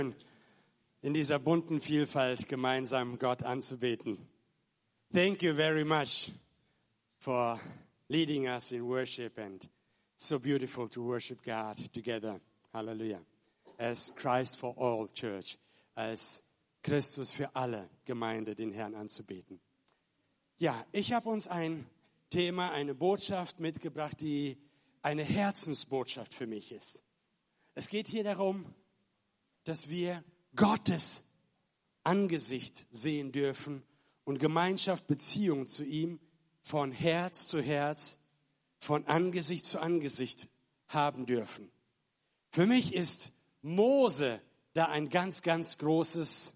in dieser bunten Vielfalt gemeinsam Gott anzubeten. Thank you very much for leading us in worship, and it's so beautiful to worship God together. Hallelujah. As Christ for all Church, als Christus für alle Gemeinde, den Herrn anzubeten. Ja, ich habe uns ein Thema, eine Botschaft mitgebracht, die eine Herzensbotschaft für mich ist. Es geht hier darum, dass wir Gottes Angesicht sehen dürfen und Gemeinschaft, Beziehung zu ihm von Herz zu Herz, von Angesicht zu Angesicht haben dürfen. Für mich ist Mose da ein ganz, ganz großes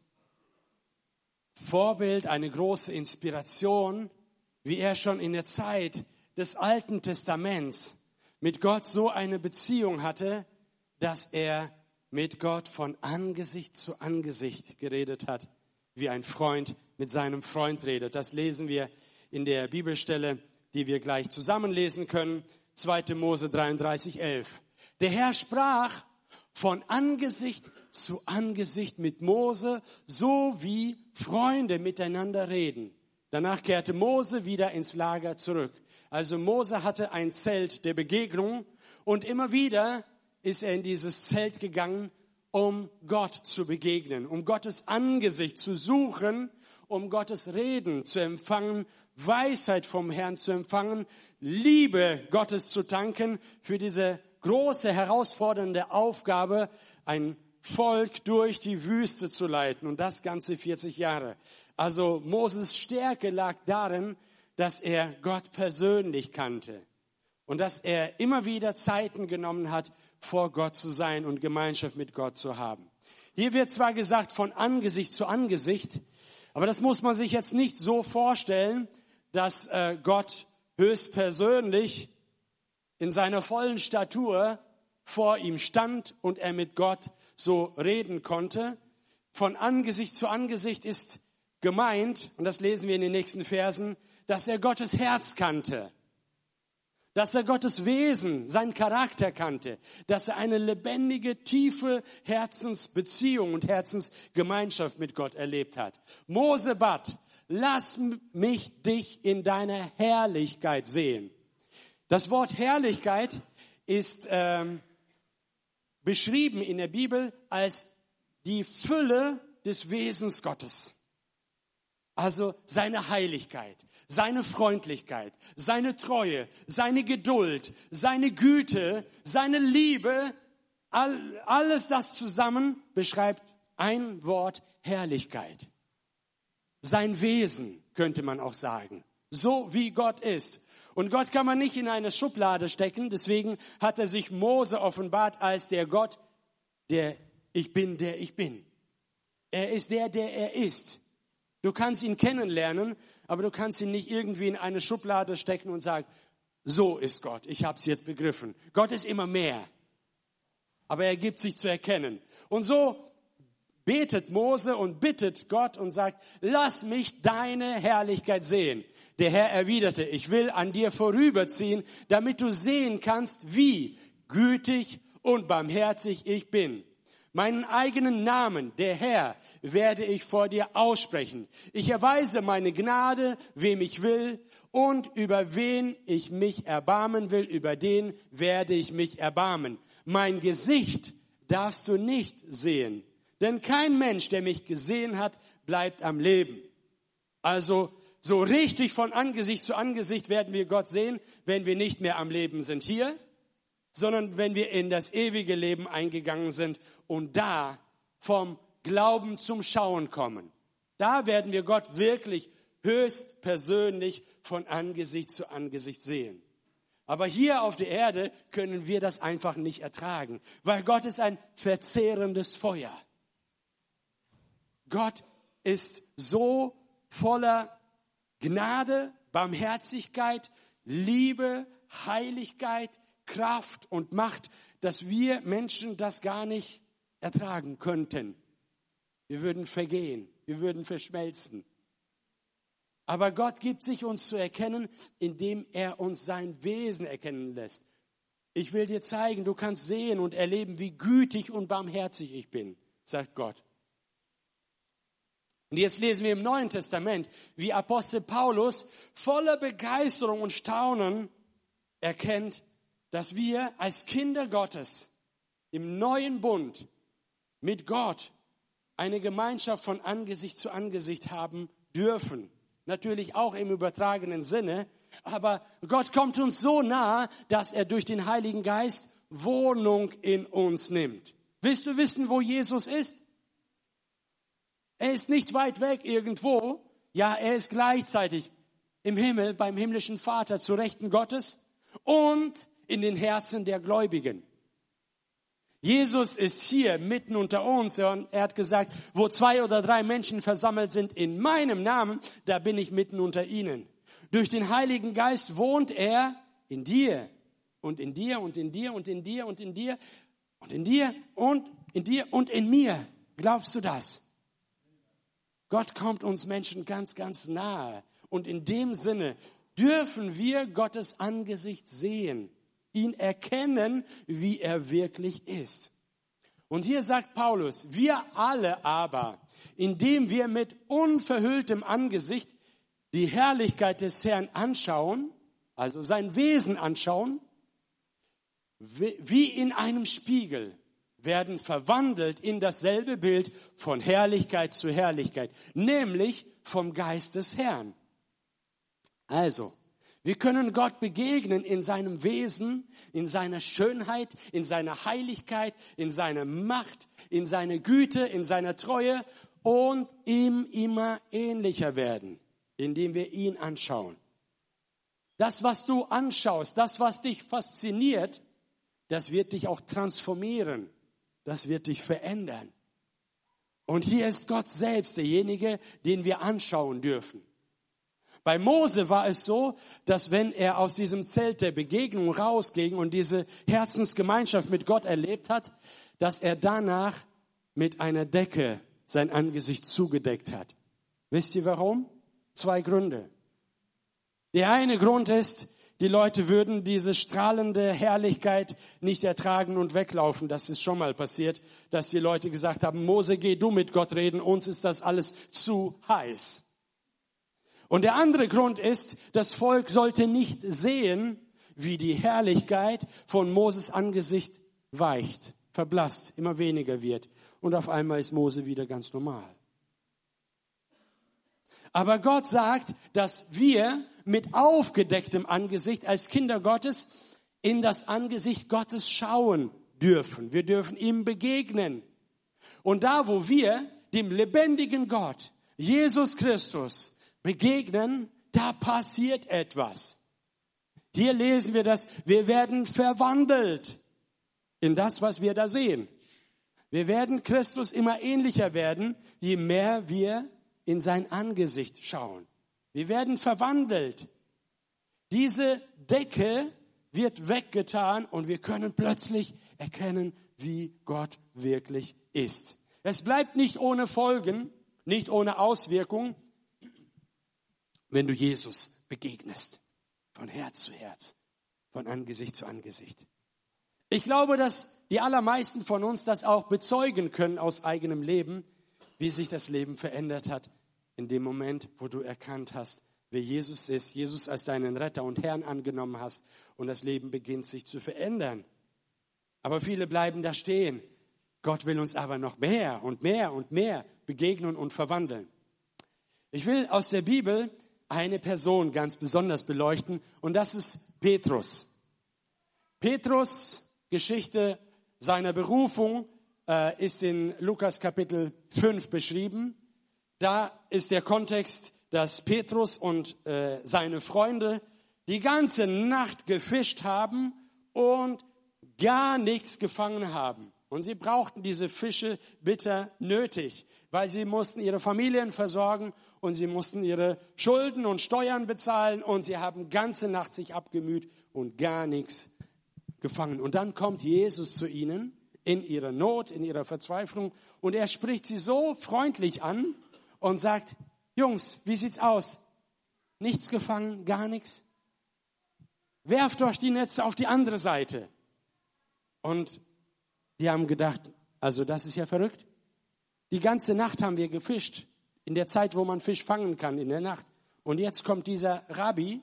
Vorbild, eine große Inspiration, wie er schon in der Zeit des Alten Testaments mit Gott so eine Beziehung hatte, dass er mit Gott von Angesicht zu Angesicht geredet hat, wie ein Freund mit seinem Freund redet. Das lesen wir in der Bibelstelle, die wir gleich zusammen lesen können, 2. Mose 33,11. Der Herr sprach von Angesicht zu Angesicht mit Mose, so wie Freunde miteinander reden. Danach kehrte Mose wieder ins Lager zurück. Also Mose hatte ein Zelt der Begegnung und immer wieder ist er in dieses Zelt gegangen, um Gott zu begegnen, um Gottes Angesicht zu suchen, um Gottes Reden zu empfangen, Weisheit vom Herrn zu empfangen, Liebe Gottes zu tanken für diese große, herausfordernde Aufgabe, ein Volk durch die Wüste zu leiten und das ganze 40 Jahre. Also Moses Stärke lag darin, dass er Gott persönlich kannte und dass er immer wieder Zeiten genommen hat, vor Gott zu sein und Gemeinschaft mit Gott zu haben. Hier wird zwar gesagt von Angesicht zu Angesicht, aber das muss man sich jetzt nicht so vorstellen, dass Gott höchstpersönlich in seiner vollen Statur vor ihm stand und er mit Gott so reden konnte. Von Angesicht zu Angesicht ist gemeint, und das lesen wir in den nächsten Versen, dass er Gottes Herz kannte, dass er Gottes Wesen, seinen Charakter kannte, dass er eine lebendige, tiefe Herzensbeziehung und Herzensgemeinschaft mit Gott erlebt hat. Mose bat, lass mich dich in deiner Herrlichkeit sehen. Das Wort Herrlichkeit ist beschrieben in der Bibel als die Fülle des Wesens Gottes. Also seine Heiligkeit, seine Freundlichkeit, seine Treue, seine Geduld, seine Güte, seine Liebe, alles das zusammen beschreibt ein Wort Herrlichkeit. Sein Wesen könnte man auch sagen, so wie Gott ist. Und Gott kann man nicht in eine Schublade stecken, deswegen hat er sich Mose offenbart als der Gott, der ich bin, der ich bin. Er ist der er ist. Du kannst ihn kennenlernen, aber du kannst ihn nicht irgendwie in eine Schublade stecken und sagen, so ist Gott, ich habe es jetzt begriffen. Gott ist immer mehr, aber er gibt sich zu erkennen. Und so betet Mose und bittet Gott und sagt, lass mich deine Herrlichkeit sehen. Der Herr erwiderte, ich will an dir vorüberziehen, damit du sehen kannst, wie gütig und barmherzig ich bin. Meinen eigenen Namen, der Herr, werde ich vor dir aussprechen. Ich erweise meine Gnade, wem ich will, und über wen ich mich erbarmen will, über den werde ich mich erbarmen. Mein Gesicht darfst du nicht sehen, denn kein Mensch, der mich gesehen hat, bleibt am Leben. Also so richtig von Angesicht zu Angesicht werden wir Gott sehen, wenn wir nicht mehr am Leben sind hier, sondern wenn wir in das ewige Leben eingegangen sind und da vom Glauben zum Schauen kommen. Da werden wir Gott wirklich höchst persönlich von Angesicht zu Angesicht sehen. Aber hier auf der Erde können wir das einfach nicht ertragen, weil Gott ist ein verzehrendes Feuer. Gott ist so voller Gnade, Barmherzigkeit, Liebe, Heiligkeit, Kraft und Macht, dass wir Menschen das gar nicht ertragen könnten. Wir würden vergehen, wir würden verschmelzen. Aber Gott gibt sich uns zu erkennen, indem er uns sein Wesen erkennen lässt. Ich will dir zeigen, du kannst sehen und erleben, wie gütig und barmherzig ich bin. sagt Gott. Und jetzt lesen wir im Neuen Testament, wie Apostel Paulus voller Begeisterung und Staunen erkennt, dass wir als Kinder Gottes im neuen Bund mit Gott eine Gemeinschaft von Angesicht zu Angesicht haben dürfen. Natürlich auch im übertragenen Sinne, aber Gott kommt uns so nah, dass er durch den Heiligen Geist Wohnung in uns nimmt. Willst du wissen, wo Jesus ist? Er ist nicht weit weg irgendwo. Ja, er ist gleichzeitig im Himmel beim himmlischen Vater zu Rechten Gottes und in den Herzen der Gläubigen. Jesus ist hier mitten unter uns und er hat gesagt, wo 2 oder 3 Menschen versammelt sind in meinem Namen, da bin ich mitten unter ihnen. Durch den Heiligen Geist wohnt er in dir und in dir und in dir und in dir und in dir und in dir und in dir und in mir. Glaubst du das? Gott kommt uns Menschen ganz, ganz nahe. Und in dem Sinne dürfen wir Gottes Angesicht sehen, ihn erkennen, wie er wirklich ist. Und hier sagt Paulus, wir alle aber, indem wir mit unverhülltem Angesicht die Herrlichkeit des Herrn anschauen, also sein Wesen anschauen, wie in einem Spiegel, werden verwandelt in dasselbe Bild von Herrlichkeit zu Herrlichkeit, nämlich vom Geist des Herrn. Also, wir können Gott begegnen in seinem Wesen, in seiner Schönheit, in seiner Heiligkeit, in seiner Macht, in seiner Güte, in seiner Treue und ihm immer ähnlicher werden, indem wir ihn anschauen. Das, was du anschaust, das, was dich fasziniert, das wird dich auch transformieren. Das wird dich verändern. Und hier ist Gott selbst derjenige, den wir anschauen dürfen. Bei Mose war es so, dass wenn er aus diesem Zelt der Begegnung rausging und diese Herzensgemeinschaft mit Gott erlebt hat, dass er danach mit einer Decke sein Angesicht zugedeckt hat. Wisst ihr warum? 2 Gründe. Der eine Grund ist, die Leute würden diese strahlende Herrlichkeit nicht ertragen und weglaufen. Das ist schon mal passiert, dass die Leute gesagt haben, Mose, geh du mit Gott reden, uns ist das alles zu heiß. Und der andere Grund ist, das Volk sollte nicht sehen, wie die Herrlichkeit von Moses Angesicht weicht, verblasst, immer weniger wird. Und auf einmal ist Mose wieder ganz normal. Aber Gott sagt, dass wir mit aufgedecktem Angesicht als Kinder Gottes in das Angesicht Gottes schauen dürfen. Wir dürfen ihm begegnen. Und da, wo wir dem lebendigen Gott, Jesus Christus, begegnen, da passiert etwas. Hier lesen wir das, wir werden verwandelt in das, was wir da sehen. Wir werden Christus immer ähnlicher werden, je mehr wir in sein Angesicht schauen. Wir werden verwandelt. Diese Decke wird weggetan und wir können plötzlich erkennen, wie Gott wirklich ist. Es bleibt nicht ohne Folgen, nicht ohne Auswirkung, wenn du Jesus begegnest. Von Herz zu Herz, von Angesicht zu Angesicht. Ich glaube, dass die allermeisten von uns das auch bezeugen können aus eigenem Leben, wie sich das Leben verändert hat in dem Moment, wo du erkannt hast, wer Jesus ist, Jesus als deinen Retter und Herrn angenommen hast und das Leben beginnt sich zu verändern. Aber viele bleiben da stehen. Gott will uns aber noch mehr und mehr und mehr begegnen und verwandeln. Ich will aus der Bibel eine Person ganz besonders beleuchten und das ist Petrus. Petrus' Geschichte seiner Berufung ist in Lukas Kapitel 5 beschrieben. Da ist der Kontext, dass Petrus und seine Freunde die ganze Nacht gefischt haben und gar nichts gefangen haben. Und sie brauchten diese Fische bitter nötig, weil sie mussten ihre Familien versorgen und sie mussten ihre Schulden und Steuern bezahlen und sie haben ganze Nacht sich abgemüht und gar nichts gefangen. Und dann kommt Jesus zu ihnen in ihrer Not, in ihrer Verzweiflung und er spricht sie so freundlich an und sagt, Jungs, wie sieht's aus? Nichts gefangen, gar nichts? Werft euch die Netze auf die andere Seite. Und die haben gedacht, also das ist ja verrückt. Die ganze Nacht haben wir gefischt. In der Zeit, wo man Fisch fangen kann, in der Nacht. Und jetzt kommt dieser Rabbi,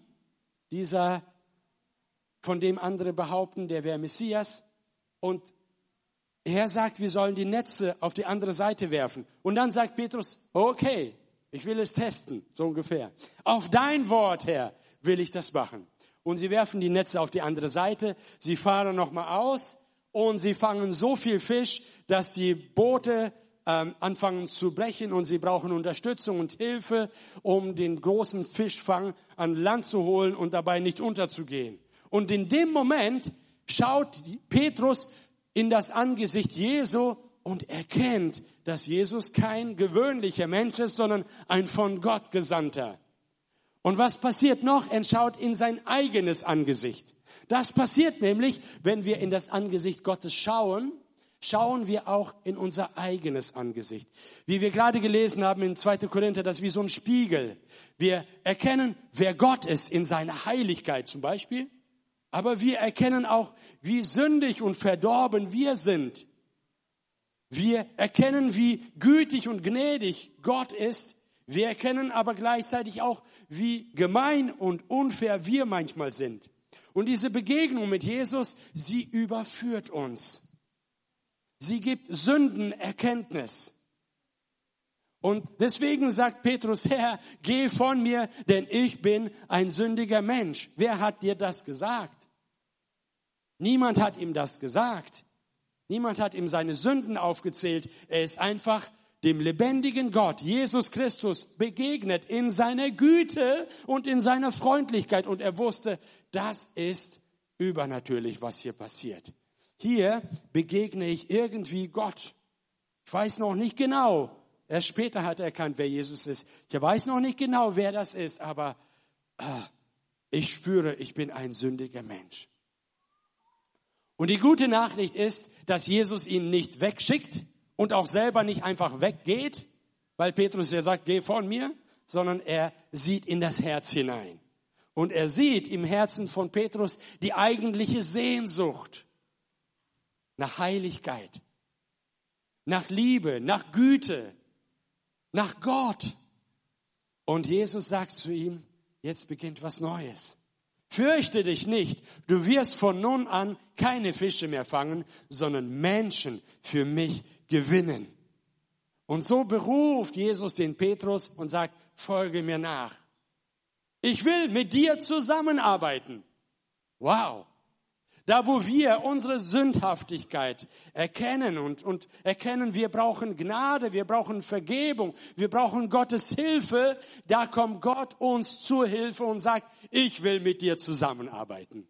von dem andere behaupten, der wäre Messias. Und er sagt, wir sollen die Netze auf die andere Seite werfen. Und dann sagt Petrus, okay, ich will es testen, so ungefähr. Auf dein Wort, Herr, will ich das machen. Und sie werfen die Netze auf die andere Seite. Sie fahren nochmal aus und sie fangen so viel Fisch, dass die Boote anfangen zu brechen und sie brauchen Unterstützung und Hilfe, um den großen Fischfang an Land zu holen und dabei nicht unterzugehen. Und in dem Moment schaut Petrus in das Angesicht Jesu und erkennt, dass Jesus kein gewöhnlicher Mensch ist, sondern ein von Gott Gesandter. Und was passiert noch? Er schaut in sein eigenes Angesicht. Das passiert nämlich, wenn wir in das Angesicht Gottes schauen wir auch in unser eigenes Angesicht. Wie wir gerade gelesen haben in 2. Korinther, das ist wie so ein Spiegel. Wir erkennen, wer Gott ist in seiner Heiligkeit zum Beispiel. Aber wir erkennen auch, wie sündig und verdorben wir sind. Wir erkennen, wie gütig und gnädig Gott ist. Wir erkennen aber gleichzeitig auch, wie gemein und unfair wir manchmal sind. Und diese Begegnung mit Jesus, sie überführt uns. Sie gibt Sündenerkenntnis. Und deswegen sagt Petrus, Herr, geh von mir, denn ich bin ein sündiger Mensch. Wer hat dir das gesagt? Niemand hat ihm das gesagt. Niemand hat ihm seine Sünden aufgezählt. Er ist einfach dem lebendigen Gott, Jesus Christus, begegnet in seiner Güte und in seiner Freundlichkeit. Und er wusste, das ist übernatürlich, was hier passiert. Hier begegne ich irgendwie Gott. Ich weiß noch nicht genau. Erst später hat er erkannt, wer Jesus ist. Ich weiß noch nicht genau, wer das ist, aber ich spüre, ich bin ein sündiger Mensch. Und die gute Nachricht ist, dass Jesus ihn nicht wegschickt und auch selber nicht einfach weggeht, weil Petrus ja sagt, geh von mir, sondern er sieht in das Herz hinein. Und er sieht im Herzen von Petrus die eigentliche Sehnsucht nach Heiligkeit, nach Liebe, nach Güte, nach Gott. Und Jesus sagt zu ihm, jetzt beginnt was Neues. Fürchte dich nicht, du wirst von nun an keine Fische mehr fangen, sondern Menschen für mich gewinnen. Und so beruft Jesus den Petrus und sagt, folge mir nach. Ich will mit dir zusammenarbeiten. Wow. Da, wo wir unsere Sündhaftigkeit erkennen und erkennen, wir brauchen Gnade, wir brauchen Vergebung, wir brauchen Gottes Hilfe, da kommt Gott uns zur Hilfe und sagt, ich will mit dir zusammenarbeiten.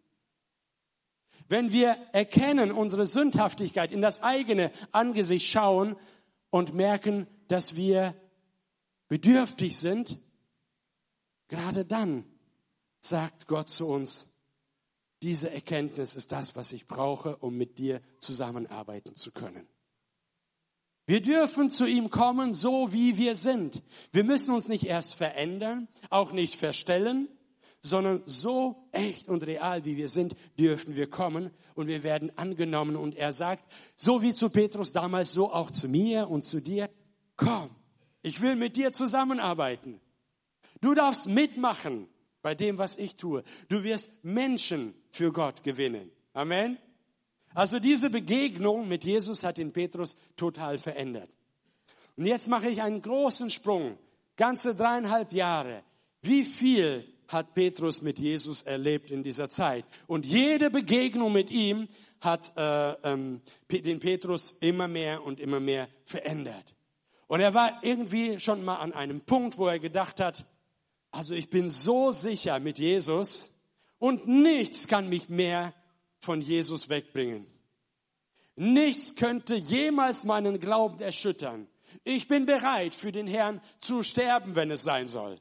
Wenn wir erkennen, unsere Sündhaftigkeit in das eigene Angesicht schauen und merken, dass wir bedürftig sind, gerade dann sagt Gott zu uns, diese Erkenntnis ist das, was ich brauche, um mit dir zusammenarbeiten zu können. Wir dürfen zu ihm kommen, so wie wir sind. Wir müssen uns nicht erst verändern, auch nicht verstellen, sondern so echt und real, wie wir sind, dürfen wir kommen und wir werden angenommen. Und er sagt, so wie zu Petrus damals, so auch zu mir und zu dir, komm, ich will mit dir zusammenarbeiten. Du darfst mitmachen bei dem, was ich tue. Du wirst Menschen für Gott gewinnen. Amen. Also diese Begegnung mit Jesus hat den Petrus total verändert. Und jetzt mache ich einen großen Sprung. Ganze 3,5 Jahre. Wie viel hat Petrus mit Jesus erlebt in dieser Zeit? Und jede Begegnung mit ihm hat den Petrus immer mehr und immer mehr verändert. Und er war irgendwie schon mal an einem Punkt, wo er gedacht hat, also ich bin so sicher mit Jesus und nichts kann mich mehr von Jesus wegbringen. Nichts könnte jemals meinen Glauben erschüttern. Ich bin bereit, für den Herrn zu sterben, wenn es sein soll.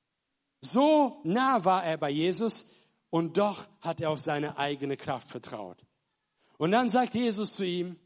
So nah war er bei Jesus und doch hat er auf seine eigene Kraft vertraut. Und dann sagt Jesus zu ihm,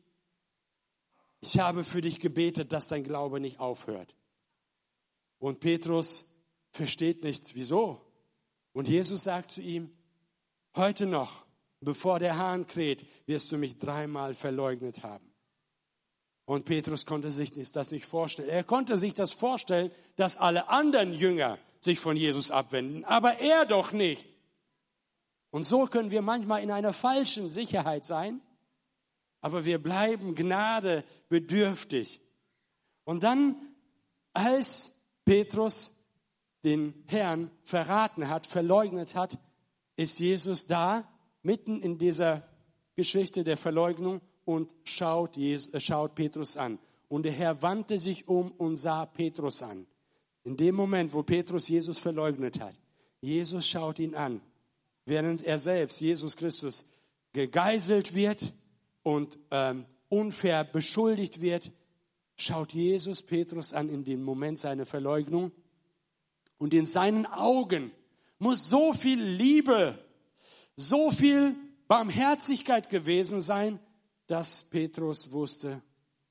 ich habe für dich gebetet, dass dein Glaube nicht aufhört. Und Petrus versteht nicht, wieso. Und Jesus sagt zu ihm, heute noch, bevor der Hahn kräht, wirst du mich 3-mal verleugnet haben. Und Petrus konnte sich das nicht vorstellen. Er konnte sich das vorstellen, dass alle anderen Jünger sich von Jesus abwenden, aber er doch nicht. Und so können wir manchmal in einer falschen Sicherheit sein, aber wir bleiben Gnade bedürftig. Und dann, als Petrus den Herrn verraten hat, verleugnet hat, ist Jesus da, mitten in dieser Geschichte der Verleugnung und schaut Petrus an. Und der Herr wandte sich um und sah Petrus an. In dem Moment, wo Petrus Jesus verleugnet hat, Jesus schaut ihn an, während er selbst, Jesus Christus, gegeißelt wird und unfair beschuldigt wird, schaut Jesus Petrus an in dem Moment seiner Verleugnung. Und in seinen Augen muss so viel Liebe, so viel Barmherzigkeit gewesen sein, dass Petrus wusste,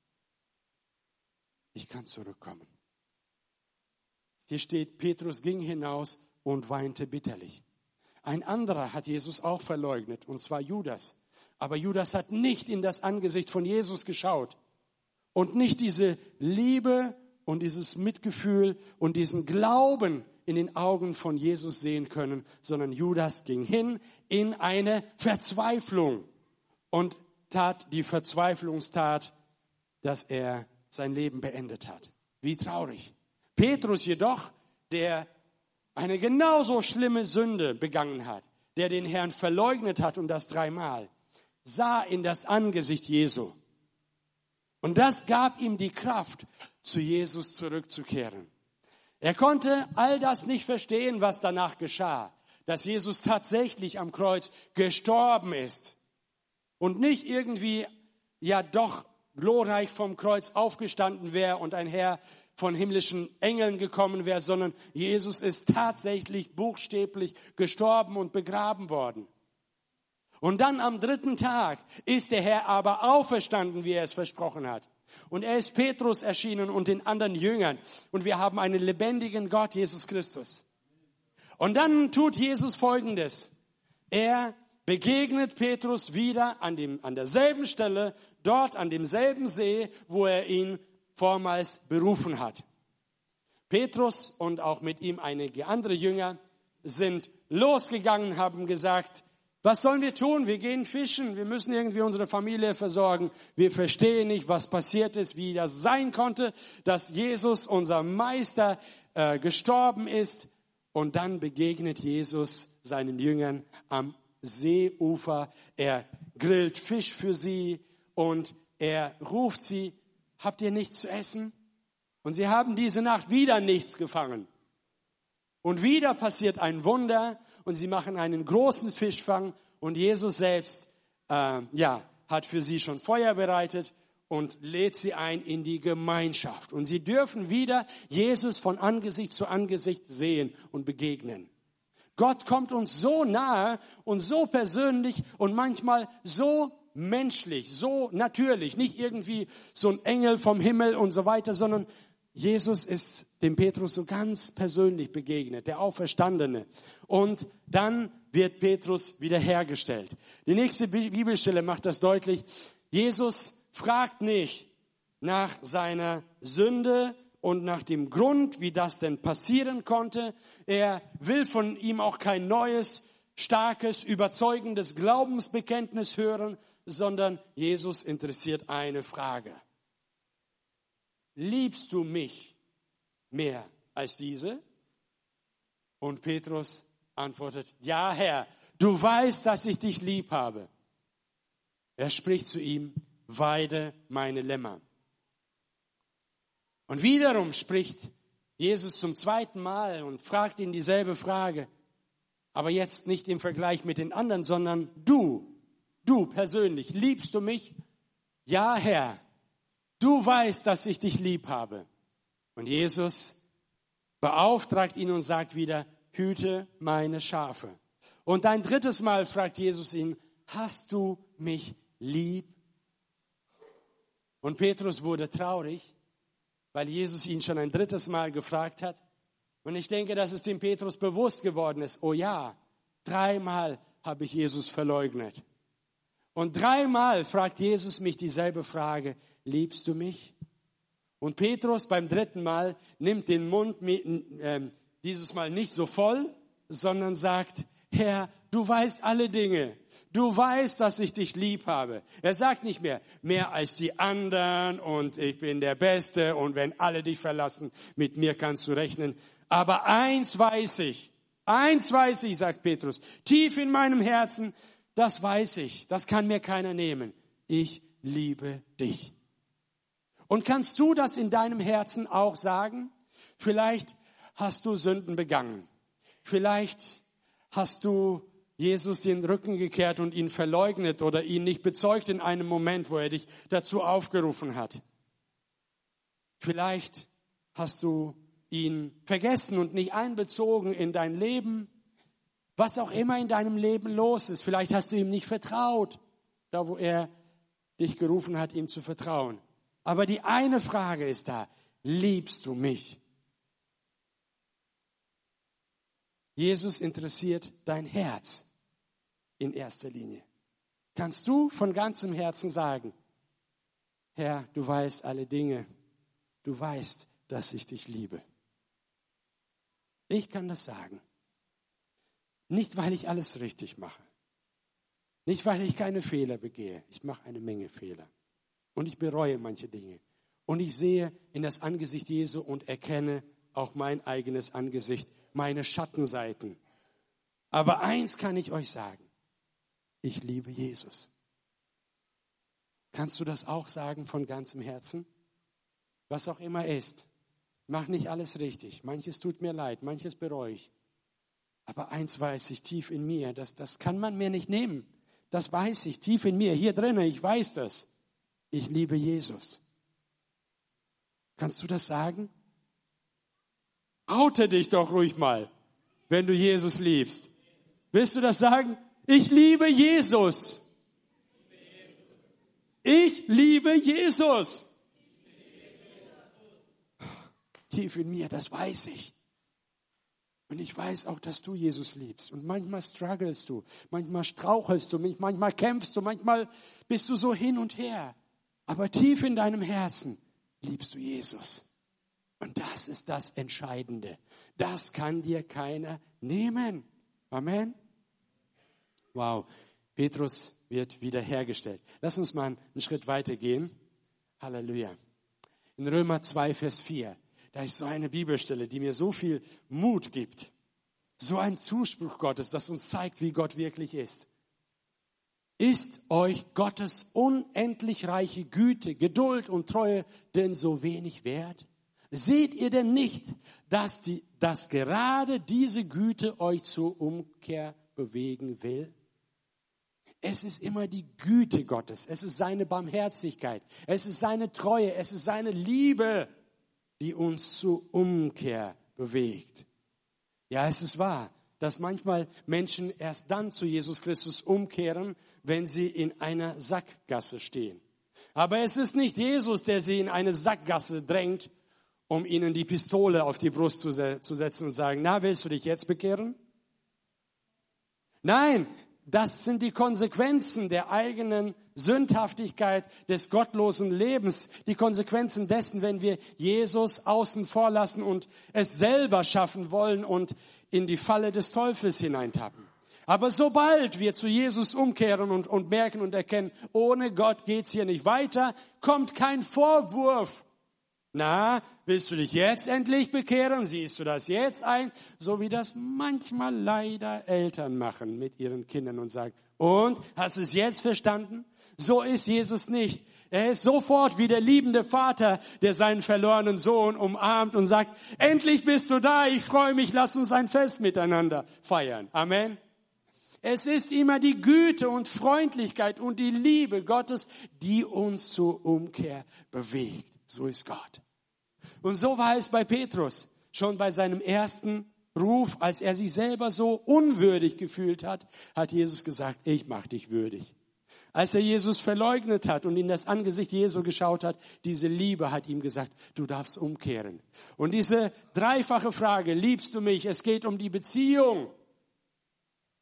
ich kann zurückkommen. Hier steht, Petrus ging hinaus und weinte bitterlich. Ein anderer hat Jesus auch verleugnet, und zwar Judas. Aber Judas hat nicht in das Angesicht von Jesus geschaut und nicht diese Liebe und dieses Mitgefühl und diesen Glauben in den Augen von Jesus sehen können, sondern Judas ging hin in eine Verzweiflung und tat die Verzweiflungstat, dass er sein Leben beendet hat. Wie traurig. Petrus jedoch, der eine genauso schlimme Sünde begangen hat, der den Herrn verleugnet hat und das 3-mal, sah in das Angesicht Jesu. Und das gab ihm die Kraft, zu Jesus zurückzukehren. Er konnte all das nicht verstehen, was danach geschah, dass Jesus tatsächlich am Kreuz gestorben ist und nicht irgendwie ja doch glorreich vom Kreuz aufgestanden wäre und ein Herr von himmlischen Engeln gekommen wäre, sondern Jesus ist tatsächlich buchstäblich gestorben und begraben worden. Und dann am 3. Tag ist der Herr aber auferstanden, wie er es versprochen hat. Und er ist Petrus erschienen und den anderen Jüngern. Und wir haben einen lebendigen Gott, Jesus Christus. Und dann tut Jesus Folgendes. Er begegnet Petrus wieder an derselben Stelle, dort an demselben See, wo er ihn vormals berufen hat. Petrus und auch mit ihm einige andere Jünger sind losgegangen, haben gesagt, was sollen wir tun? Wir gehen fischen, wir müssen irgendwie unsere Familie versorgen. Wir verstehen nicht, was passiert ist, wie das sein konnte, dass Jesus, unser Meister, gestorben ist. Und dann begegnet Jesus seinen Jüngern am Seeufer. Er grillt Fisch für sie und er ruft sie, habt ihr nichts zu essen? Und sie haben diese Nacht wieder nichts gefangen. Und wieder passiert ein Wunder und sie machen einen großen Fischfang und Jesus selbst hat für sie schon Feuer bereitet und lädt sie ein in die Gemeinschaft. Und sie dürfen wieder Jesus von Angesicht zu Angesicht sehen und begegnen. Gott kommt uns so nahe und so persönlich und manchmal so menschlich, so natürlich, nicht irgendwie so ein Engel vom Himmel und so weiter, sondern Jesus ist dem Petrus so ganz persönlich begegnet, der Auferstandene. Und dann wird Petrus wiederhergestellt. Die nächste Bibelstelle macht das deutlich. Jesus fragt nicht nach seiner Sünde und nach dem Grund, wie das denn passieren konnte. Er will von ihm auch kein neues, starkes, überzeugendes Glaubensbekenntnis hören, sondern Jesus interessiert eine Frage. Liebst du mich mehr als diese? Und Petrus antwortet, ja Herr, du weißt, dass ich dich lieb habe. Er spricht zu ihm, weide meine Lämmer. Und wiederum spricht Jesus zum 2. Mal und fragt ihn dieselbe Frage. Aber jetzt nicht im Vergleich mit den anderen, sondern du persönlich, liebst du mich? Ja Herr, du weißt, dass ich dich lieb habe. Und Jesus beauftragt ihn und sagt wieder, hüte meine Schafe. Und ein 3. Mal fragt Jesus ihn, hast du mich lieb? Und Petrus wurde traurig, weil Jesus ihn schon ein 3. Mal gefragt hat. Und ich denke, dass es dem Petrus bewusst geworden ist, oh ja, 3 Mal habe ich Jesus verleugnet. Und 3-mal fragt Jesus mich dieselbe Frage, liebst du mich? Und Petrus beim 3. Mal nimmt den Mund dieses Mal nicht so voll, sondern sagt, Herr, du weißt alle Dinge. Du weißt, dass ich dich lieb habe. Er sagt nicht mehr als die anderen und ich bin der Beste und wenn alle dich verlassen, mit mir kannst du rechnen. Aber eins weiß ich, sagt Petrus, tief in meinem Herzen, das weiß ich, das kann mir keiner nehmen. Ich liebe dich. Und kannst du das in deinem Herzen auch sagen? Vielleicht hast du Sünden begangen. Vielleicht hast du Jesus den Rücken gekehrt und ihn verleugnet oder ihn nicht bezeugt in einem Moment, wo er dich dazu aufgerufen hat. Vielleicht hast du ihn vergessen und nicht einbezogen in dein Leben. Was auch immer in deinem Leben los ist. Vielleicht hast du ihm nicht vertraut, da wo er dich gerufen hat, ihm zu vertrauen. Aber die eine Frage ist da, liebst du mich? Jesus interessiert dein Herz in erster Linie. Kannst du von ganzem Herzen sagen, Herr, du weißt alle Dinge, du weißt, dass ich dich liebe. Ich kann das sagen. Nicht, weil ich alles richtig mache. Nicht, weil ich keine Fehler begehe. Ich mache eine Menge Fehler. Und ich bereue manche Dinge. Und ich sehe in das Angesicht Jesu und erkenne auch mein eigenes Angesicht, meine Schattenseiten. Aber eins kann ich euch sagen. Ich liebe Jesus. Kannst du das auch sagen von ganzem Herzen? Was auch immer ist. Mach nicht alles richtig. Manches tut mir leid, manches bereue ich. Aber eins weiß ich tief in mir, das kann man mir nicht nehmen. Das weiß ich tief in mir, hier drinnen, ich weiß das. Ich liebe Jesus. Kannst du das sagen? Oute dich doch ruhig mal, wenn du Jesus liebst. Willst du das sagen? Ich liebe Jesus. Ich liebe Jesus. Tief in mir, das weiß ich. Und ich weiß auch, dass du Jesus liebst. Und manchmal strugglest du, manchmal strauchelst du, manchmal kämpfst du, manchmal bist du so hin und her. Aber tief in deinem Herzen liebst du Jesus. Und das ist das Entscheidende. Das kann dir keiner nehmen. Amen. Wow, Petrus wird wiederhergestellt. Lass uns mal einen Schritt weiter gehen. Halleluja. In Römer 2, Vers 4. Da ist so eine Bibelstelle, die mir so viel Mut gibt. So ein Zuspruch Gottes, das uns zeigt, wie Gott wirklich ist. Ist euch Gottes unendlich reiche Güte, Geduld und Treue denn so wenig wert? Seht ihr denn nicht, dass gerade diese Güte euch zur Umkehr bewegen will? Es ist immer die Güte Gottes, es ist seine Barmherzigkeit, es ist seine Treue, es ist seine Liebe, die uns zur Umkehr bewegt. Ja, es ist wahr, dass manchmal Menschen erst dann zu Jesus Christus umkehren, wenn sie in einer Sackgasse stehen. Aber es ist nicht Jesus, der sie in eine Sackgasse drängt, um ihnen die Pistole auf die Brust zu setzen und sagen, na, willst du dich jetzt bekehren? Nein, das sind die Konsequenzen der eigenen Sündhaftigkeit, des gottlosen Lebens, die Konsequenzen dessen, wenn wir Jesus außen vor lassen und es selber schaffen wollen und in die Falle des Teufels hineintappen. Aber sobald wir zu Jesus umkehren und merken und erkennen, ohne Gott geht's hier nicht weiter, kommt kein Vorwurf. Na, willst du dich jetzt endlich bekehren? Siehst du das jetzt ein? So wie das manchmal leider Eltern machen mit ihren Kindern und sagen, und, hast du es jetzt verstanden? So ist Jesus nicht. Er ist sofort wie der liebende Vater, der seinen verlorenen Sohn umarmt und sagt, endlich bist du da, ich freue mich, lass uns ein Fest miteinander feiern. Amen. Es ist immer die Güte und Freundlichkeit und die Liebe Gottes, die uns zur Umkehr bewegt. So ist Gott. Und so war es bei Petrus. Schon bei seinem ersten Ruf, als er sich selber so unwürdig gefühlt hat, hat Jesus gesagt, ich mach dich würdig. Als er Jesus verleugnet hat und in das Angesicht Jesu geschaut hat, diese Liebe hat ihm gesagt, du darfst umkehren. Und diese dreifache Frage, liebst du mich? Es geht um die Beziehung.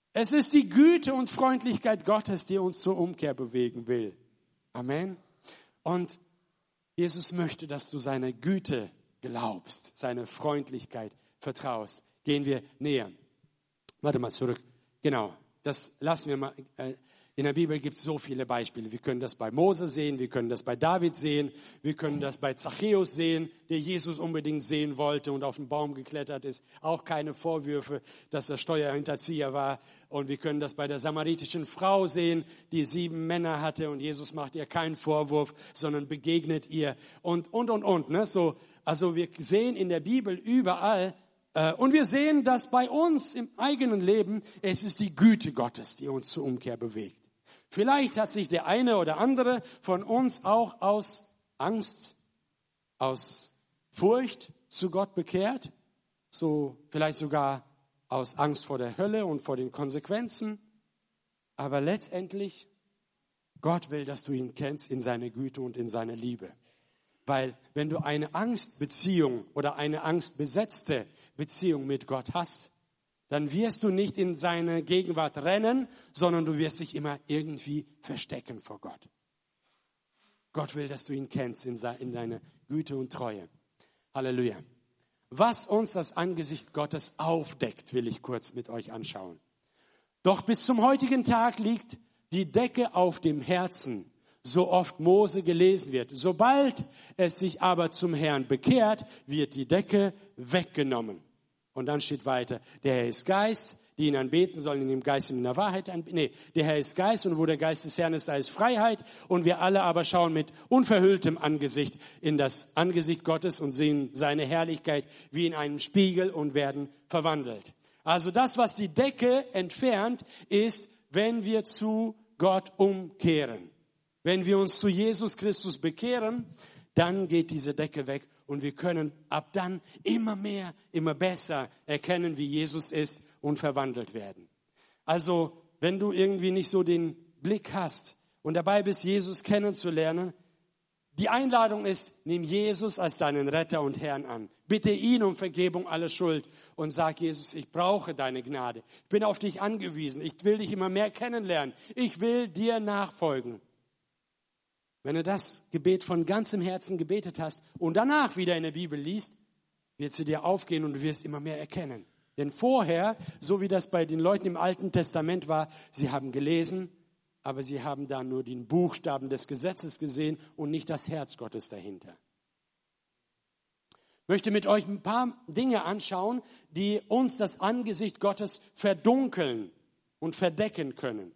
Es ist die Güte und Freundlichkeit Gottes, die uns zur Umkehr bewegen will. Amen. Und Jesus möchte, dass du seine Güte glaubst, seine Freundlichkeit vertraust. Gehen wir näher. Warte mal zurück. Genau, das lassen wir mal. In der Bibel gibt es so viele Beispiele. Wir können das bei Mose sehen, wir können das bei David sehen, wir können das bei Zachäus sehen, der Jesus unbedingt sehen wollte und auf den Baum geklettert ist. Auch keine Vorwürfe, dass er Steuerhinterzieher war. Und wir können das bei der samaritischen Frau sehen, die 7 Männer hatte und Jesus macht ihr keinen Vorwurf, sondern begegnet ihr und. Ne? So, also wir sehen in der Bibel überall, und wir sehen, dass bei uns im eigenen Leben, es ist die Güte Gottes, die uns zur Umkehr bewegt. Vielleicht hat sich der eine oder andere von uns auch aus Angst, aus Furcht zu Gott bekehrt, so vielleicht sogar aus Angst vor der Hölle und vor den Konsequenzen. Aber letztendlich, Gott will, dass du ihn kennst in seiner Güte und in seiner Liebe. Weil wenn du eine Angstbeziehung oder eine angstbesetzte Beziehung mit Gott hast, dann wirst du nicht in seine Gegenwart rennen, sondern du wirst dich immer irgendwie verstecken vor Gott. Gott will, dass du ihn kennst in deiner Güte und Treue. Halleluja. Was uns das Angesicht Gottes aufdeckt, will ich kurz mit euch anschauen. Doch bis zum heutigen Tag liegt die Decke auf dem Herzen, so oft Mose gelesen wird. Sobald es sich aber zum Herrn bekehrt, wird die Decke weggenommen. Und dann steht weiter, der Herr ist Geist, die ihn anbeten sollen in dem Geist und in der Wahrheit anbeten. Nee, der Herr ist Geist und wo der Geist des Herrn ist, da ist Freiheit. Und wir alle aber schauen mit unverhülltem Angesicht in das Angesicht Gottes und sehen seine Herrlichkeit wie in einem Spiegel und werden verwandelt. Also das, was die Decke entfernt, ist, wenn wir zu Gott umkehren. Wenn wir uns zu Jesus Christus bekehren, dann geht diese Decke weg. Und wir können ab dann immer mehr, immer besser erkennen, wie Jesus ist und verwandelt werden. Also, wenn du irgendwie nicht so den Blick hast und dabei bist, Jesus kennenzulernen, die Einladung ist, nimm Jesus als deinen Retter und Herrn an. Bitte ihn um Vergebung aller Schuld und sag, Jesus, ich brauche deine Gnade. Ich bin auf dich angewiesen. Ich will dich immer mehr kennenlernen. Ich will dir nachfolgen. Wenn du das Gebet von ganzem Herzen gebetet hast und danach wieder in der Bibel liest, wird sie dir aufgehen und du wirst immer mehr erkennen. Denn vorher, so wie das bei den Leuten im Alten Testament war, sie haben gelesen, aber sie haben da nur den Buchstaben des Gesetzes gesehen und nicht das Herz Gottes dahinter. Ich möchte mit euch ein paar Dinge anschauen, die uns das Angesicht Gottes verdunkeln und verdecken können.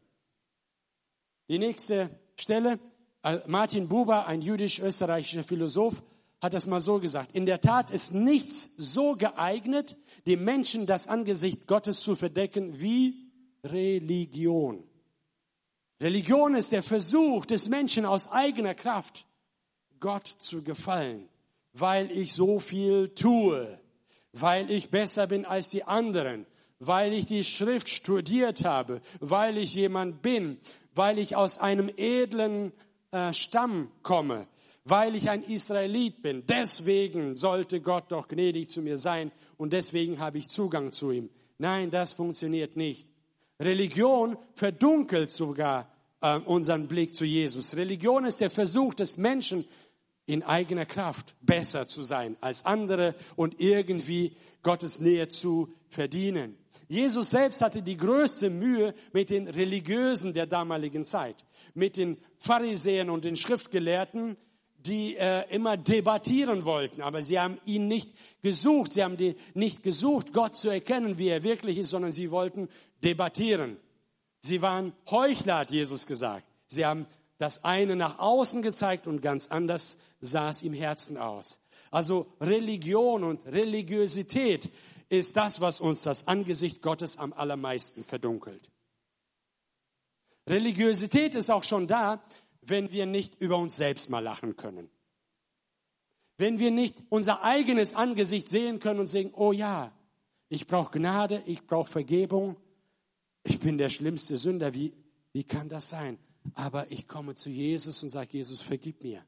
Die nächste Stelle. Martin Buber, ein jüdisch-österreichischer Philosoph, hat das mal so gesagt. In der Tat ist nichts so geeignet, dem Menschen das Angesicht Gottes zu verdecken wie Religion. Religion ist der Versuch des Menschen aus eigener Kraft, Gott zu gefallen, weil ich so viel tue, weil ich besser bin als die anderen, weil ich die Schrift studiert habe, weil ich jemand bin, weil ich aus einem edlen Stamm komme, weil ich ein Israelit bin. Deswegen sollte Gott doch gnädig zu mir sein und deswegen habe ich Zugang zu ihm. Nein, das funktioniert nicht. Religion verdunkelt sogar unseren Blick zu Jesus. Religion ist der Versuch des Menschen, in eigener Kraft besser zu sein als andere und irgendwie Gottes Nähe zu verdienen. Jesus selbst hatte die größte Mühe mit den Religiösen der damaligen Zeit, mit den Pharisäern und den Schriftgelehrten, die immer debattieren wollten. Aber sie haben ihn nicht gesucht. Sie haben nicht gesucht, Gott zu erkennen, wie er wirklich ist, sondern sie wollten debattieren. Sie waren Heuchler, hat Jesus gesagt. Sie haben das eine nach außen gezeigt und ganz anders sah es im Herzen aus. Also Religion und Religiosität ist das, was uns das Angesicht Gottes am allermeisten verdunkelt. Religiosität ist auch schon da, wenn wir nicht über uns selbst mal lachen können. Wenn wir nicht unser eigenes Angesicht sehen können und sagen, oh ja, ich brauche Gnade, ich brauche Vergebung, ich bin der schlimmste Sünder, wie kann das sein? Aber ich komme zu Jesus und sage, Jesus, vergib mir.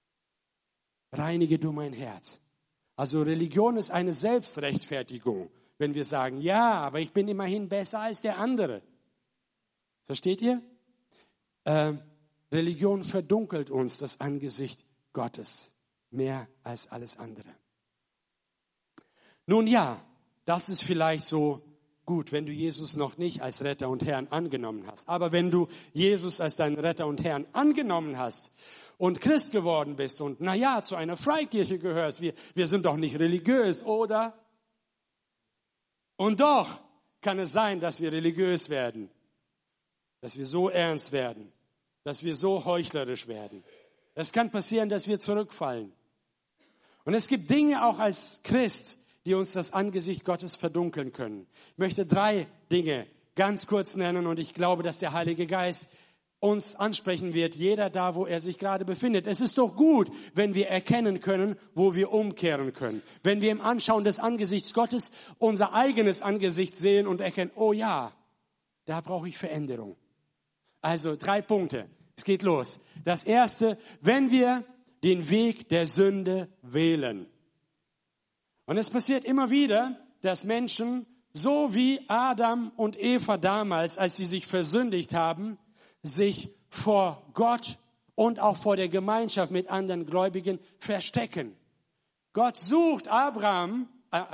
Reinige du mein Herz. Also Religion ist eine Selbstrechtfertigung. wenn wir sagen, ja, aber ich bin immerhin besser als der andere. Versteht ihr? Religion verdunkelt uns das Angesicht Gottes mehr als alles andere. Nun ja, das ist vielleicht so gut, wenn du Jesus noch nicht als Retter und Herrn angenommen hast. Aber wenn du Jesus als deinen Retter und Herrn angenommen hast und Christ geworden bist und zu einer Freikirche gehörst, wir sind doch nicht religiös, oder? Und doch kann es sein, dass wir religiös werden, dass wir so ernst werden, dass wir so heuchlerisch werden. Es kann passieren, dass wir zurückfallen. Und es gibt Dinge auch als Christ, die uns das Angesicht Gottes verdunkeln können. Ich möchte 3 Dinge ganz kurz nennen und ich glaube, dass der Heilige Geist uns ansprechen wird, jeder da, wo er sich gerade befindet. Es ist doch gut, wenn wir erkennen können, wo wir umkehren können. Wenn wir im Anschauen des Angesichts Gottes unser eigenes Angesicht sehen und erkennen, oh ja, da brauche ich Veränderung. Also 3 Punkte. Es geht los. Das erste, wenn wir den Weg der Sünde wählen. Und es passiert immer wieder, dass Menschen, so wie Adam und Eva damals, als sie sich versündigt haben, sich vor Gott und auch vor der Gemeinschaft mit anderen Gläubigen verstecken. Gott sucht Adam,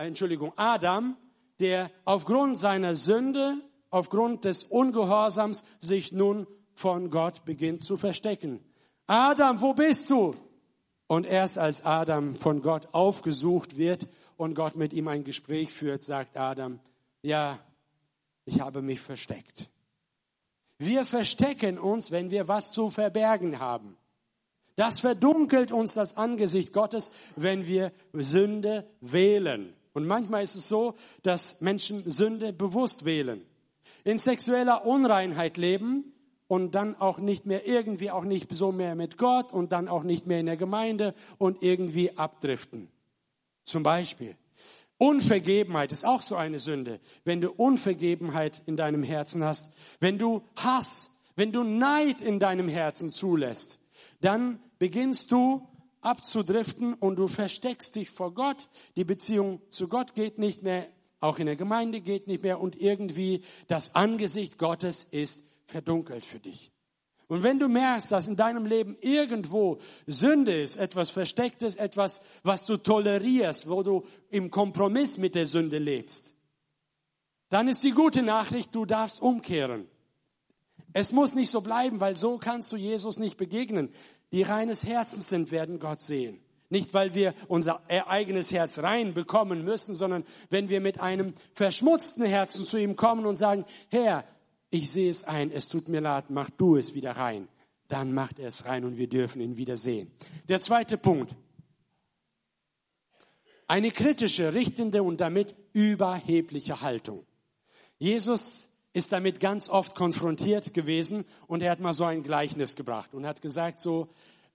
der aufgrund seiner Sünde, aufgrund des Ungehorsams sich nun von Gott beginnt zu verstecken. Adam, wo bist du? Und erst als Adam von Gott aufgesucht wird und Gott mit ihm ein Gespräch führt, sagt Adam, ja, ich habe mich versteckt. Wir verstecken uns, wenn wir was zu verbergen haben. Das verdunkelt uns das Angesicht Gottes, wenn wir Sünde wählen. Und manchmal ist es so, dass Menschen Sünde bewusst wählen. In sexueller Unreinheit leben und dann auch nicht mehr irgendwie auch nicht so mehr mit Gott und dann auch nicht mehr in der Gemeinde und irgendwie abdriften. Zum Beispiel Unvergebenheit ist auch so eine Sünde. Wenn du Unvergebenheit in deinem Herzen hast, wenn du Hass, wenn du Neid in deinem Herzen zulässt, dann beginnst du abzudriften und du versteckst dich vor Gott. Die Beziehung zu Gott geht nicht mehr, auch in der Gemeinde geht nicht mehr und irgendwie das Angesicht Gottes ist verdunkelt für dich. Und wenn du merkst, dass in deinem Leben irgendwo Sünde ist, etwas Verstecktes, etwas, was du tolerierst, wo du im Kompromiss mit der Sünde lebst, dann ist die gute Nachricht, du darfst umkehren. Es muss nicht so bleiben, weil so kannst du Jesus nicht begegnen. Die reines Herzens sind, werden Gott sehen. Nicht, weil wir unser eigenes Herz rein bekommen müssen, sondern wenn wir mit einem verschmutzten Herzen zu ihm kommen und sagen, Herr, ich sehe es ein, es tut mir leid, mach du es wieder rein. Dann macht er es rein und wir dürfen ihn wieder sehen. Der zweite Punkt. Eine kritische, richtende und damit überhebliche Haltung. Jesus ist damit ganz oft konfrontiert gewesen und er hat mal so ein Gleichnis gebracht und hat gesagt so,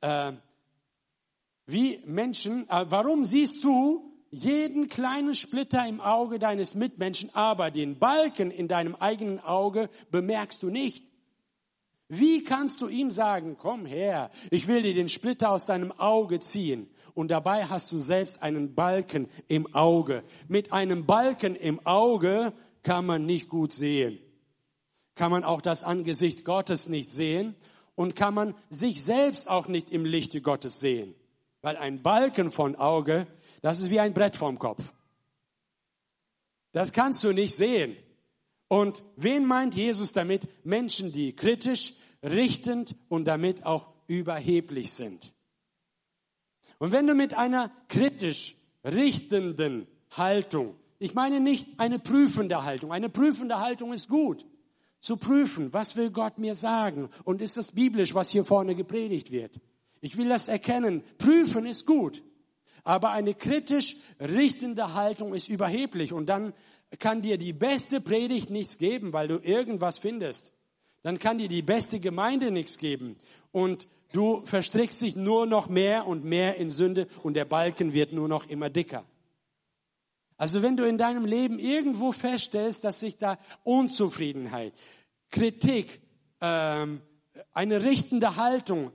wie Menschen, warum siehst du jeden kleinen Splitter im Auge deines Mitmenschen, aber den Balken in deinem eigenen Auge bemerkst du nicht? Wie kannst du ihm sagen, komm her, ich will dir den Splitter aus deinem Auge ziehen und dabei hast du selbst einen Balken im Auge. Mit einem Balken im Auge kann man nicht gut sehen. Kann man auch das Angesicht Gottes nicht sehen und kann man sich selbst auch nicht im Lichte Gottes sehen. Weil ein Balken von Auge, das ist wie ein Brett vorm Kopf. Das kannst du nicht sehen. Und wen meint Jesus damit? Menschen, die kritisch, richtend und damit auch überheblich sind. Und wenn du mit einer kritisch richtenden Haltung, ich meine nicht eine prüfende Haltung ist gut. Zu prüfen, was will Gott mir sagen? Und ist das biblisch, was hier vorne gepredigt wird? Ich will das erkennen. Prüfen ist gut. Aber eine kritisch richtende Haltung ist überheblich. Und dann kann dir die beste Predigt nichts geben, weil du irgendwas findest. Dann kann dir die beste Gemeinde nichts geben. Und du verstrickst dich nur noch mehr und mehr in Sünde und der Balken wird nur noch immer dicker. Also wenn du in deinem Leben irgendwo feststellst, dass sich da Unzufriedenheit, Kritik, eine richtende Haltung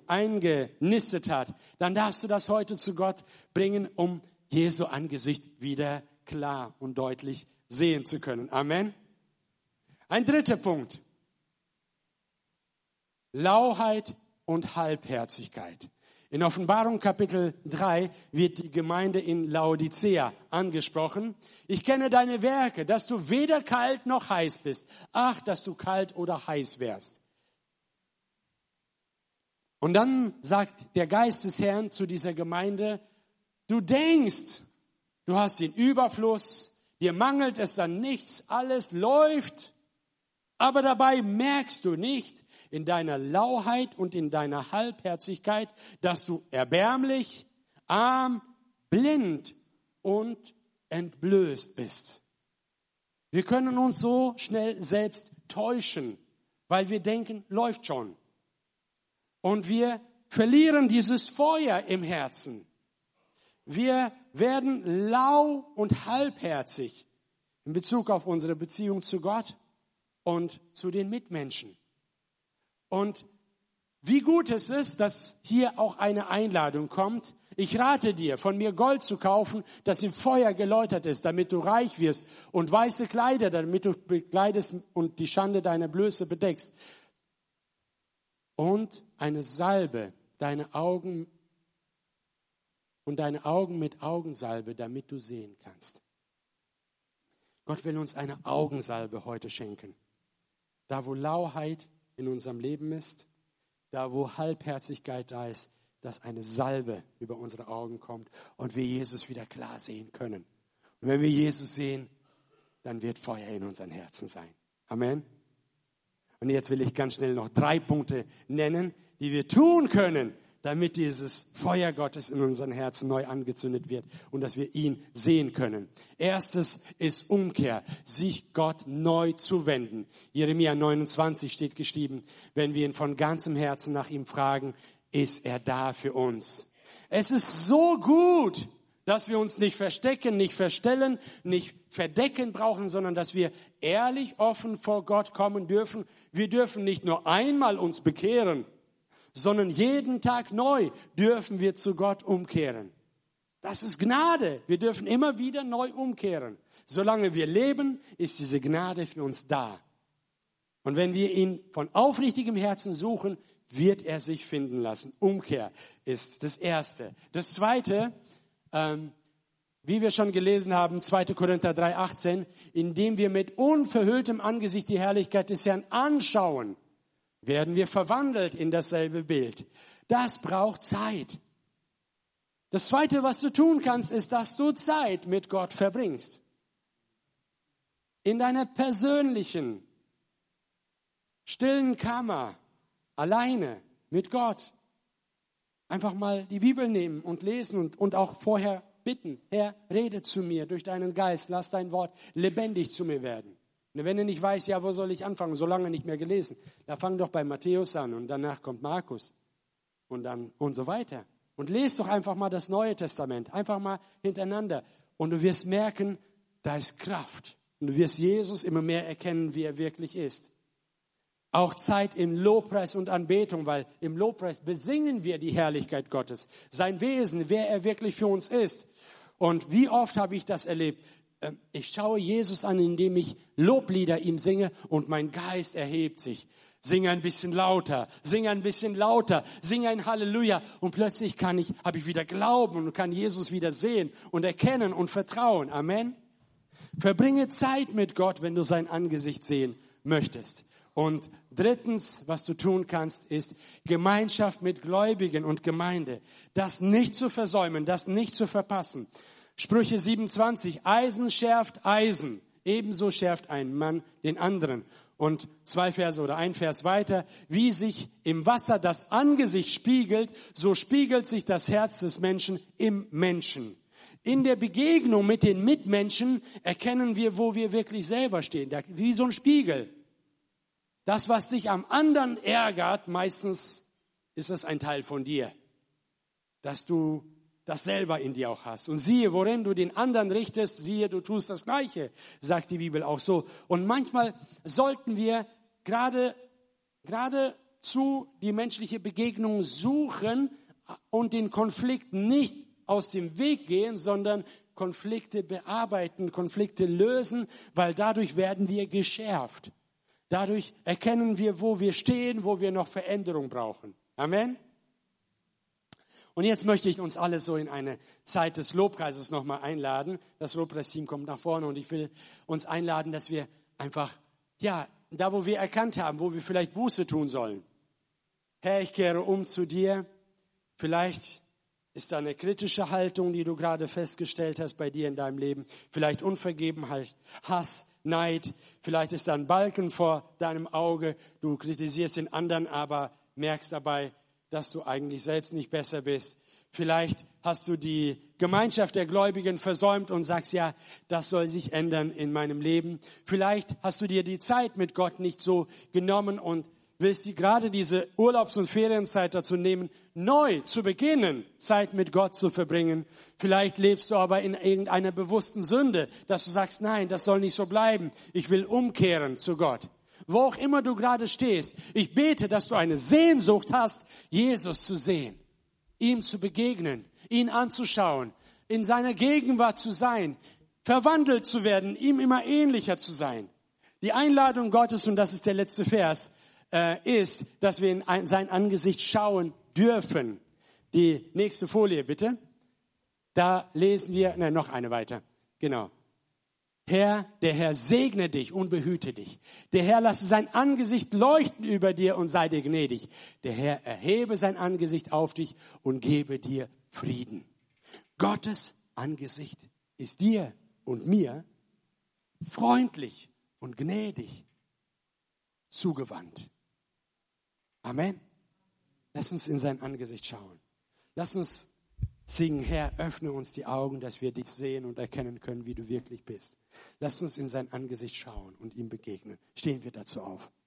eingenistet hat, dann darfst du das heute zu Gott bringen, um Jesu Angesicht wieder klar und deutlich sehen zu können. Amen. Ein dritter Punkt. Lauheit und Halbherzigkeit. In Offenbarung Kapitel 3 wird die Gemeinde in Laodicea angesprochen. Ich kenne deine Werke, dass du weder kalt noch heiß bist. Ach, dass du kalt oder heiß wärst. Und dann sagt der Geist des Herrn zu dieser Gemeinde, du denkst, du hast den Überfluss, dir mangelt es an nichts, alles läuft, aber dabei merkst du nicht, in deiner Lauheit und in deiner Halbherzigkeit, dass du erbärmlich, arm, blind und entblößt bist. Wir können uns so schnell selbst täuschen, weil wir denken, läuft schon. Und wir verlieren dieses Feuer im Herzen. Wir werden lau und halbherzig in Bezug auf unsere Beziehung zu Gott und zu den Mitmenschen. Und wie gut es ist, dass hier auch eine Einladung kommt. Ich rate dir, von mir Gold zu kaufen, das im Feuer geläutert ist, damit du reich wirst, und weiße Kleider, damit du bekleidest und die Schande deiner Blöße bedeckst. Und eine Salbe, deine Augen mit Augensalbe, damit du sehen kannst. Gott will uns eine Augensalbe heute schenken. Da, wo Lauheit in unserem Leben ist, da, wo Halbherzigkeit da ist, dass eine Salbe über unsere Augen kommt und wir Jesus wieder klar sehen können. Und wenn wir Jesus sehen, dann wird Feuer in unseren Herzen sein. Amen. Und jetzt will ich ganz schnell noch 3 Punkte nennen, die wir tun können, damit dieses Feuer Gottes in unseren Herzen neu angezündet wird und dass wir ihn sehen können. Erstes ist Umkehr, sich Gott neu zuwenden. Jeremia 29 steht geschrieben, wenn wir ihn von ganzem Herzen nach ihm fragen, ist er da für uns. Es ist so gut, dass wir uns nicht verstecken, nicht verstellen, nicht verdecken brauchen, sondern dass wir ehrlich, offen vor Gott kommen dürfen. Wir dürfen nicht nur einmal uns bekehren, sondern jeden Tag neu dürfen wir zu Gott umkehren. Das ist Gnade. Wir dürfen immer wieder neu umkehren. Solange wir leben, ist diese Gnade für uns da. Und wenn wir ihn von aufrichtigem Herzen suchen, wird er sich finden lassen. Umkehr ist das Erste. Das Zweite, wie wir schon gelesen haben, 2. Korinther 3,18, indem wir mit unverhülltem Angesicht die Herrlichkeit des Herrn anschauen, werden wir verwandelt in dasselbe Bild. Das braucht Zeit. Das Zweite, was du tun kannst, ist, dass du Zeit mit Gott verbringst. In deiner persönlichen, stillen Kammer, alleine mit Gott. Einfach mal die Bibel nehmen und lesen und auch vorher bitten, Herr, rede zu mir durch deinen Geist, lass dein Wort lebendig zu mir werden. Und wenn du nicht weißt, ja, wo soll ich anfangen, so lange nicht mehr gelesen, dann fang doch bei Matthäus an und danach kommt Markus und dann und so weiter. Und lese doch einfach mal das Neue Testament, einfach mal hintereinander. Und du wirst merken, da ist Kraft. Und du wirst Jesus immer mehr erkennen, wie er wirklich ist. Auch Zeit im Lobpreis und Anbetung, weil im Lobpreis besingen wir die Herrlichkeit Gottes, sein Wesen, wer er wirklich für uns ist. Und wie oft habe ich das erlebt? Ich schaue Jesus an, indem ich Loblieder ihm singe und mein Geist erhebt sich. Singe ein bisschen lauter, singe ein bisschen lauter, singe ein Halleluja und plötzlich habe ich wieder Glauben und kann Jesus wieder sehen und erkennen und vertrauen. Amen. Verbringe Zeit mit Gott, wenn du sein Angesicht sehen möchtest. Und drittens, was du tun kannst, ist Gemeinschaft mit Gläubigen und Gemeinde. Das nicht zu versäumen, das nicht zu verpassen. Sprüche 27, Eisen schärft Eisen, ebenso schärft ein Mann den anderen. Und 2 Verse oder 1 Vers weiter, wie sich im Wasser das Angesicht spiegelt, so spiegelt sich das Herz des Menschen im Menschen. In der Begegnung mit den Mitmenschen erkennen wir, wo wir wirklich selber stehen, wie so ein Spiegel. Das, was dich am anderen ärgert, meistens ist es ein Teil von dir, dass du das selber in dir auch hast. Und siehe, worin du den anderen richtest, siehe, du tust das Gleiche, sagt die Bibel auch so. Und manchmal sollten wir geradezu die menschliche Begegnung suchen und den Konflikt nicht aus dem Weg gehen, sondern Konflikte bearbeiten, Konflikte lösen, weil dadurch werden wir geschärft. Dadurch erkennen wir, wo wir stehen, wo wir noch Veränderung brauchen. Amen. Und jetzt möchte ich uns alle so in eine Zeit des Lobpreises nochmal einladen. Das Lobpreisteam kommt nach vorne und ich will uns einladen, dass wir einfach, da wo wir erkannt haben, wo wir vielleicht Buße tun sollen. Herr, ich kehre um zu dir. Vielleicht ist da eine kritische Haltung, die du gerade festgestellt hast bei dir in deinem Leben. Vielleicht Unvergebenheit, Hass, Neid. Vielleicht ist da ein Balken vor deinem Auge. Du kritisierst den anderen, aber merkst dabei, dass du eigentlich selbst nicht besser bist. Vielleicht hast du die Gemeinschaft der Gläubigen versäumt und sagst, ja, das soll sich ändern in meinem Leben. Vielleicht hast du dir die Zeit mit Gott nicht so genommen und willst gerade diese Urlaubs- und Ferienzeit dazu nehmen, neu zu beginnen, Zeit mit Gott zu verbringen. Vielleicht lebst du aber in irgendeiner bewussten Sünde, dass du sagst, nein, das soll nicht so bleiben. Ich will umkehren zu Gott. Wo auch immer du gerade stehst, ich bete, dass du eine Sehnsucht hast, Jesus zu sehen, ihm zu begegnen, ihn anzuschauen, in seiner Gegenwart zu sein, verwandelt zu werden, ihm immer ähnlicher zu sein. Die Einladung Gottes, und das ist der letzte Vers, ist, dass wir in sein Angesicht schauen dürfen. Die nächste Folie, bitte. Da lesen wir, noch eine weiter. Genau. Der Herr segne dich und behüte dich. Der Herr lasse sein Angesicht leuchten über dir und sei dir gnädig. Der Herr erhebe sein Angesicht auf dich und gebe dir Frieden. Gottes Angesicht ist dir und mir freundlich und gnädig zugewandt. Amen. Lass uns in sein Angesicht schauen. Lass uns singen, Herr, öffne uns die Augen, dass wir dich sehen und erkennen können, wie du wirklich bist. Lass uns in sein Angesicht schauen und ihm begegnen. Stehen wir dazu auf.